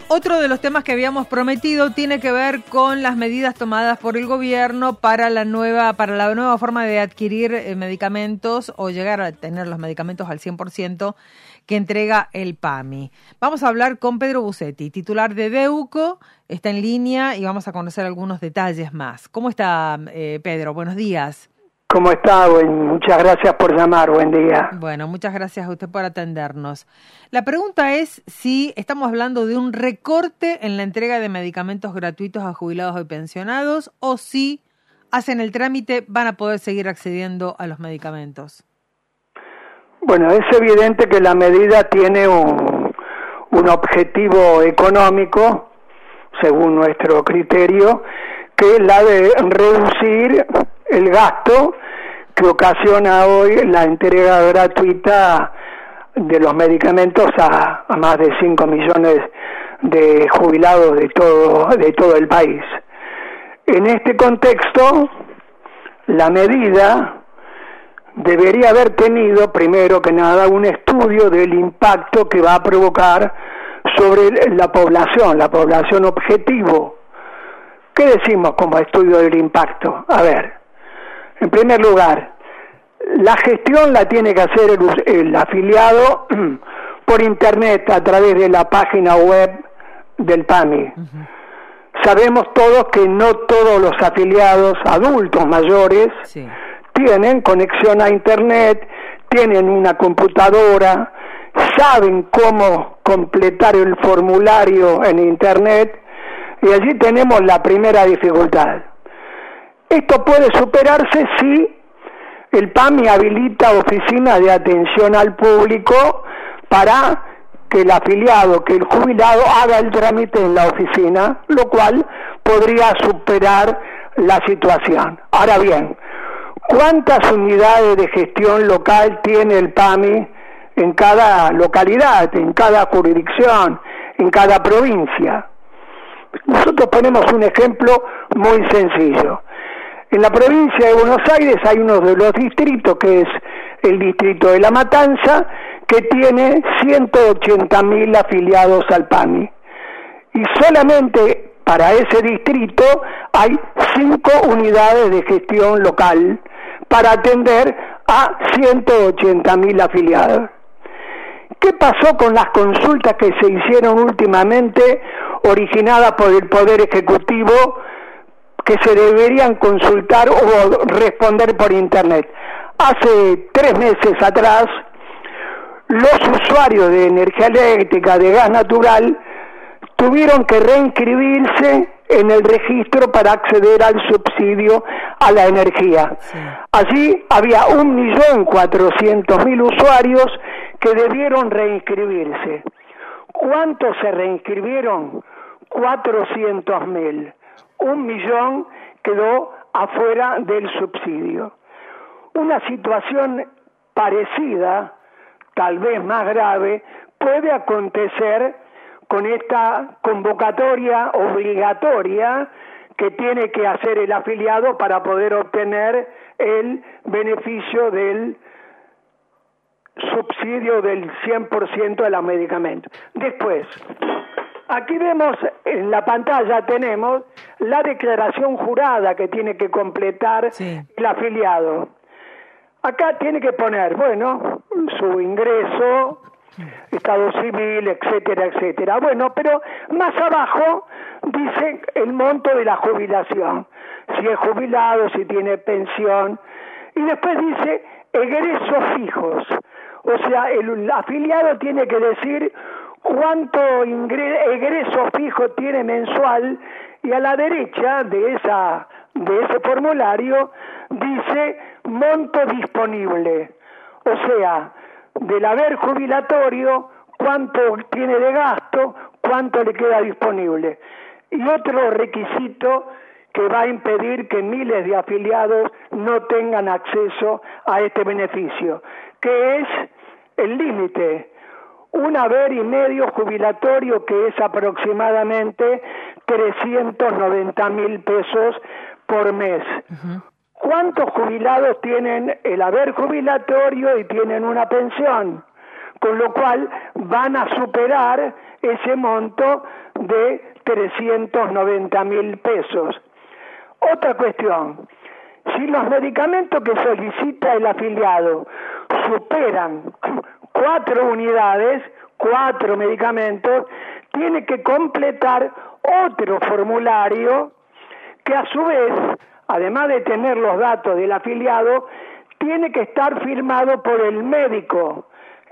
Otro de los temas que habíamos prometido tiene que ver con las medidas tomadas por el gobierno para la nueva forma de adquirir medicamentos o llegar a tener los medicamentos al 100% que entrega el PAMI. Vamos a hablar con Pedro Busetti, titular de DEUCO, está en línea y vamos a conocer algunos detalles más. ¿Cómo está, Pedro? Buenos días. ¿Cómo está? Muchas gracias por llamar, buen día. Bueno, muchas gracias a usted por atendernos. La pregunta es si estamos hablando de un recorte en la entrega de medicamentos gratuitos a jubilados y pensionados o si hacen el trámite van a poder seguir accediendo a los medicamentos. Bueno, es evidente que la medida tiene un objetivo económico, según nuestro criterio, que es la de reducir el gasto que ocasiona hoy la entrega gratuita de los medicamentos a más de 5 millones de jubilados de todo el país. En este contexto, la medida debería haber tenido, primero que nada, un estudio del impacto que va a provocar sobre la población objetivo. ¿Qué decimos como estudio del impacto? A ver, en primer lugar, la gestión la tiene que hacer el afiliado por internet a través de la página web del PAMI. Uh-huh. Sabemos todos que no todos los afiliados adultos mayores tienen conexión a internet, tienen una computadora, saben cómo completar el formulario en internet y allí tenemos la primera dificultad. Esto puede superarse si el PAMI habilita oficinas de atención al público para que el afiliado, que el jubilado haga el trámite en la oficina, lo cual podría superar la situación. Ahora bien, ¿cuántas unidades de gestión local tiene el PAMI en cada localidad, en cada jurisdicción, en cada provincia? Nosotros ponemos un ejemplo muy sencillo. En la provincia de Buenos Aires hay uno de los distritos, que es el distrito de La Matanza, que tiene 180.000 afiliados al PAMI. Y solamente para ese distrito hay 5 unidades de gestión local para atender a 180.000 afiliados. ¿Qué pasó con las consultas que se hicieron últimamente, originadas por el Poder Ejecutivo, que se deberían consultar o responder por internet? Hace 3 meses atrás, los usuarios de energía eléctrica, de gas natural, tuvieron que reinscribirse en el registro para acceder al subsidio a la energía. Sí. Allí había 1.400.000 usuarios que debieron reinscribirse. ¿Cuántos se reinscribieron? 400.000. 1 millón quedó afuera del subsidio. Una situación parecida, tal vez más grave, puede acontecer con esta convocatoria obligatoria que tiene que hacer el afiliado para poder obtener el beneficio del subsidio del 100% de los medicamentos. Después, aquí vemos, en la pantalla tenemos la declaración jurada que tiene que completar el afiliado. Acá tiene que poner, su ingreso, estado civil, etcétera, etcétera. Bueno, pero más abajo dice el monto de la jubilación, si es jubilado, si tiene pensión, y después dice egresos fijos. O sea, el afiliado tiene que decir cuánto egreso fijo tiene mensual, y a la derecha de ese formulario dice monto disponible, o sea, del haber jubilatorio, cuánto tiene de gasto, cuánto le queda disponible. Y otro requisito que va a impedir que miles de afiliados no tengan acceso a este beneficio, que es el límite, un haber y medio jubilatorio, que es aproximadamente 390.000 pesos por mes. Uh-huh. ¿Cuántos jubilados tienen el haber jubilatorio y tienen una pensión? Con lo cual van a superar ese monto de 390.000 pesos. Otra cuestión, si los medicamentos que solicita el afiliado superan 4 unidades, 4 medicamentos, tiene que completar otro formulario que a su vez, además de tener los datos del afiliado, tiene que estar firmado por el médico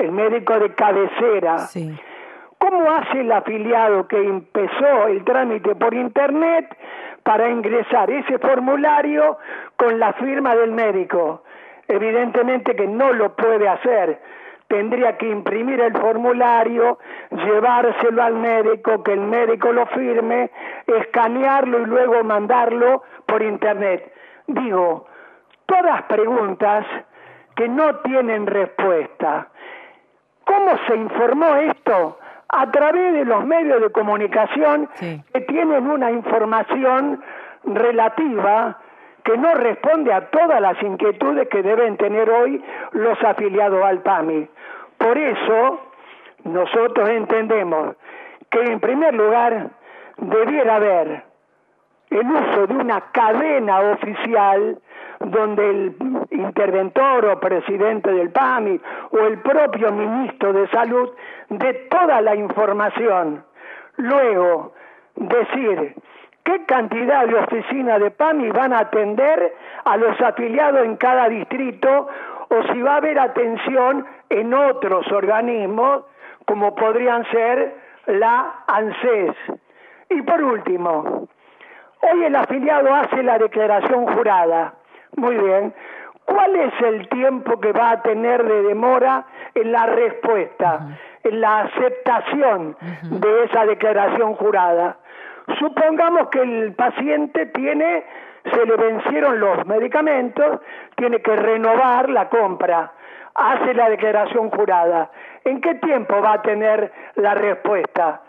de cabecera. Sí. ¿Cómo hace el afiliado que empezó el trámite por internet para ingresar ese formulario con la firma del médico? Evidentemente que no lo puede hacer. Tendría que imprimir el formulario, llevárselo al médico, que el médico lo firme, escanearlo y luego mandarlo por internet. Digo, todas preguntas que no tienen respuesta. ¿Cómo se informó esto? A través de los medios de comunicación que tienen una información relativa que no responde a todas las inquietudes que deben tener hoy los afiliados al PAMI. Por eso, nosotros entendemos que en primer lugar debiera haber el uso de una cadena oficial donde el interventor o presidente del PAMI o el propio ministro de Salud dé toda la información. Luego, decir qué cantidad de oficinas de PAMI van a atender a los afiliados en cada distrito o si va a haber atención en otros organismos como podrían ser la ANSES. Y por último, hoy el afiliado hace la declaración jurada. Muy bien. ¿Cuál es el tiempo que va a tener de demora en la respuesta, en la aceptación de esa declaración jurada? Supongamos que el paciente se le vencieron los medicamentos, tiene que renovar la compra, hace la declaración jurada. ¿En qué tiempo va a tener la respuesta?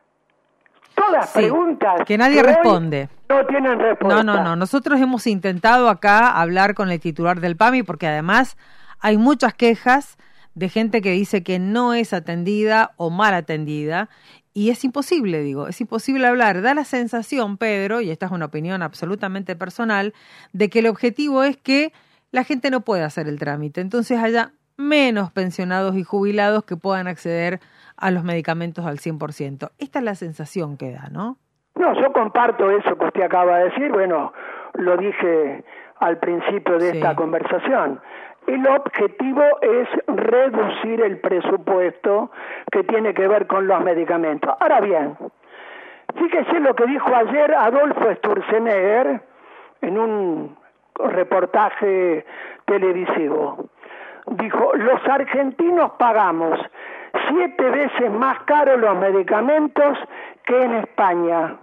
Todas preguntas que nadie responde. No tienen respuesta. No. Nosotros hemos intentado acá hablar con el titular del PAMI porque además hay muchas quejas de gente que dice que no es atendida o mal atendida y es imposible, es imposible hablar. Da la sensación, Pedro, y esta es una opinión absolutamente personal, de que el objetivo es que la gente no pueda hacer el trámite. Entonces haya menos pensionados y jubilados que puedan acceder a los medicamentos al 100%. Esta es la sensación que da, ¿no? No, yo comparto eso que usted acaba de decir. Bueno, lo dije al principio de esta conversación. El objetivo es reducir el presupuesto que tiene que ver con los medicamentos. Ahora bien, fíjese lo que dijo ayer Adolfo Sturzenegger en un reportaje televisivo. Dijo, los argentinos pagamos 7 veces más caros los medicamentos que en España.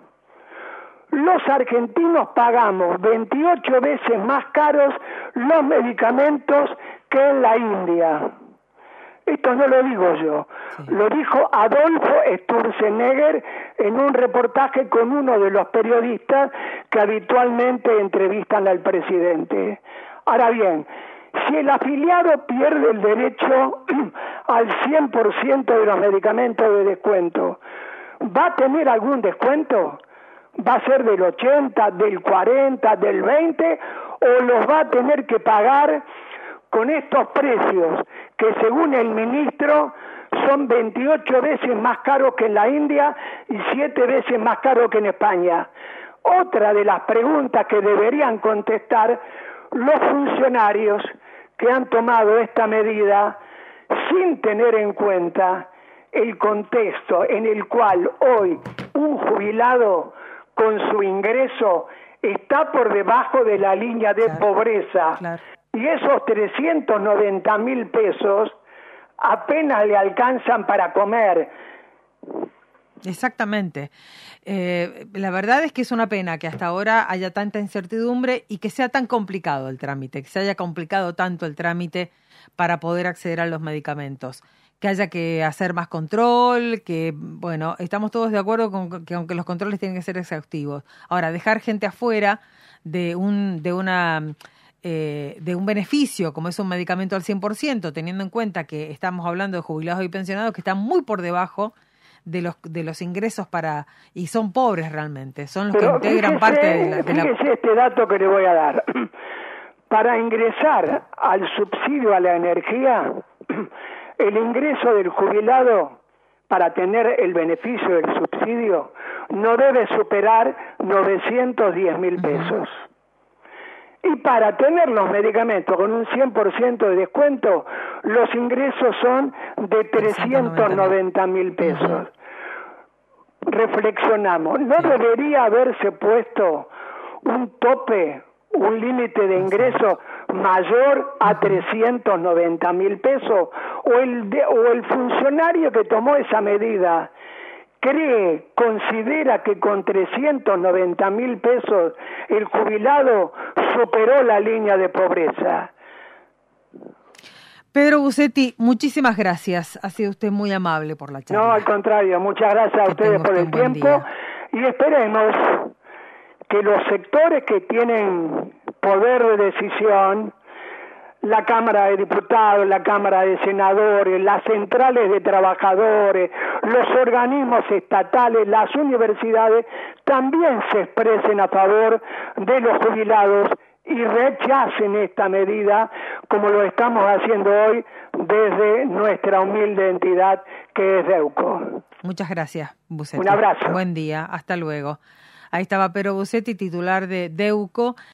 Los argentinos pagamos 28 veces más caros los medicamentos que en la India. Esto no lo digo yo, lo dijo Adolfo Sturzenegger en un reportaje con uno de los periodistas que habitualmente entrevistan al presidente. Ahora bien, si el afiliado pierde el derecho al 100% de los medicamentos de descuento, ¿va a tener algún descuento? ¿Va a ser del 80, del 40, del 20 o los va a tener que pagar con estos precios que según el ministro son 28 veces más caros que en la India y 7 veces más caros que en España? Otra de las preguntas que deberían contestar los funcionarios que han tomado esta medida sin tener en cuenta el contexto en el cual hoy un jubilado con su ingreso está por debajo de la línea de pobreza. Claro. Y esos 390.000 pesos apenas le alcanzan para comer. Exactamente. La verdad es que es una pena que hasta ahora haya tanta incertidumbre y que sea tan complicado el trámite, que se haya complicado tanto el trámite para poder acceder a los medicamentos. Que haya que hacer más control, que, bueno, estamos todos de acuerdo con que aunque los controles tienen que ser exhaustivos. Ahora, dejar gente afuera de un beneficio, como es un medicamento al 100%, teniendo en cuenta que estamos hablando de jubilados y pensionados que están muy por debajo de los ingresos y son pobres realmente, son los Pero que integran parte de la... Fíjese este dato que le voy a dar. Para ingresar al subsidio a la energía, el ingreso del jubilado para tener el beneficio del subsidio no debe superar 910.000 pesos. Y para tener los medicamentos con un 100% de descuento, los ingresos son de 390.000 pesos. Reflexionamos, ¿no debería haberse puesto un tope, un límite de ingreso mayor a 390.000 pesos? ¿O el funcionario que tomó esa medida considera que con 390.000 pesos el jubilado superó la línea de pobreza? Pedro Busetti, muchísimas gracias. Ha sido usted muy amable por la charla. No, al contrario, muchas gracias a ustedes por el tiempo y esperemos que los sectores que tienen poder de decisión, la Cámara de Diputados, la Cámara de Senadores, las centrales de trabajadores, los organismos estatales, las universidades, también se expresen a favor de los jubilados y rechacen esta medida como lo estamos haciendo hoy desde nuestra humilde entidad que es DEUCO. Muchas gracias, Busetti. Un abrazo. Buen día, hasta luego. Ahí estaba Pedro Busetti, titular de DEUCO.